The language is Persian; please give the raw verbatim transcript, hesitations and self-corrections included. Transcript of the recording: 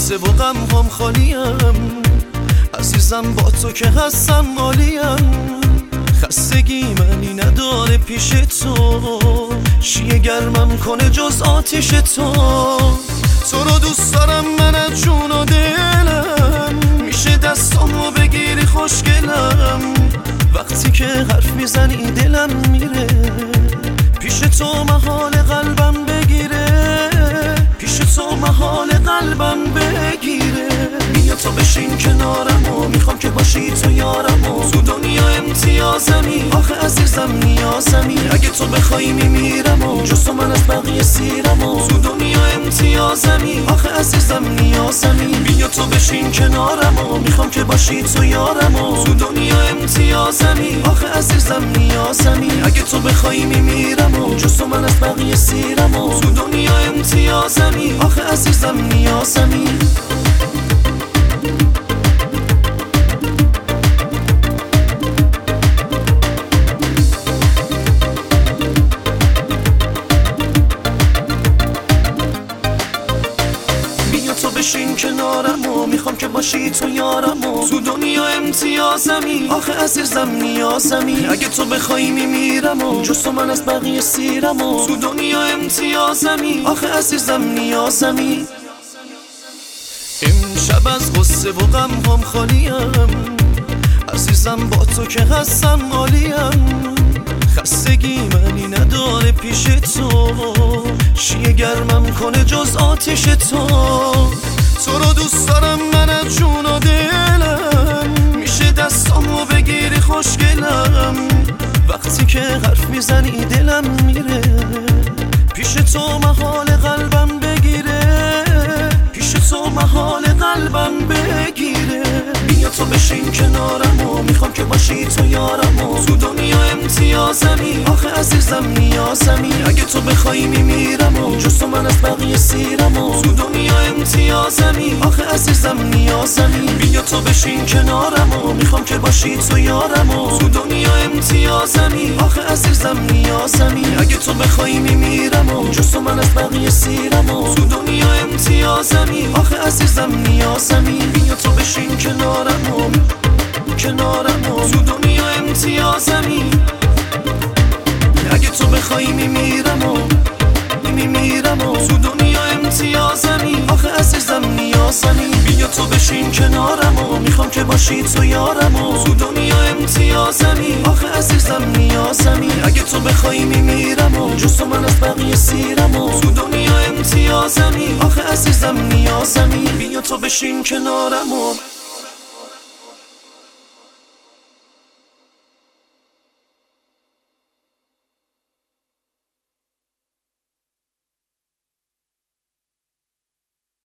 غصه و غم هم خالیم، عزیزم با تو که هستم عالیم. خستگی منی نداره پیش تو، شیه گرمم کنه جز آتیش تو. تو رو دوست دارم من از جون و دلم، میشه دستامو بگیری خوشگلم. وقتی که حرف میزنی دلم میره، پیش تو محال قلبم بگیره، پیش تو محال قلبم بگیره. بیا تو بشین کنارم و میخوام که باشی تو یارم و تو دنیا امتیازمی، آخه عزیزم نیازمی. اگه تو بخوای میمیرم و جز تو من از بقیه سیرم و تو دنیا امتیازمی، آخه عزیزم نیازمی. بیا تو بشین کنارم و میخوام که باشی تو یارم و تو دنیا امتیازمی، آخه عزیزم نیازمی. اگه تو بخوای میمیرم و جز تو من از بقیه سیرم و تو دنیا امتیازمی، آخه عزیزم نیازمی. تو بشین کنارم و میخوام که باشی تو یارم و تو دنیا امتیازمی، آخه عزیزم نیازمی. اگه تو بخوای میمیرم و جز تو من از بقیه سیرم و تو دنیا امتیازمی، آخه عزیزم نیازمی. امشب از غصه و غم هم خالیم، عزیزم با تو که هستم عالیم. خستگی منی نداره پیش تو، شیه گرمم کنه جز آتیش تو. تو رو دوست دارم من از جون و دلم، میشه دستامو بگیری خوشگلم. وقتی که حرف میزنی دلم میره، پیش تو محال قلبم بگیره، پیش تو محال قلبم بگیره. بیا تو بشین کنارم و میخوام که باشی تو یارم و تو دنیا امتیازمی، آخه عزیزم نیازمی. اگه تو بخوای میمیرم و جز تو من از بقیه سیرم و تو دنیا امتیازمی، آخه عزیزم نیازمی. بیا تو بشین کنارم و میخوام که باشی تو یارم و تو دنیا امتیازمی، آخه عزیزم نیازمی. اگه تو بخوای میمیرم و جز تو من از بقیه سیرم و تو دنیا امتیازمی، آخه عزیزم نیازمی. بیا تو بشین کنارم و کنارم و تو دنیا امتیازمی. اگه تو بخوای میمیرم و میمیرم و تو دنیا امتیازمی، آخه عزیزم نیازمی. بیا تو بشین کنارم و میخوام که باشی تو یارم و تو دنیا امتیازمی، آخه عزیزم نیازمی. اگه تو بخوای میمیرم و جز تو من از بقیه سیرم و تو دنیا امتیازمی، آخه عزیزم نیازمی. بیا تو بشین کنارم و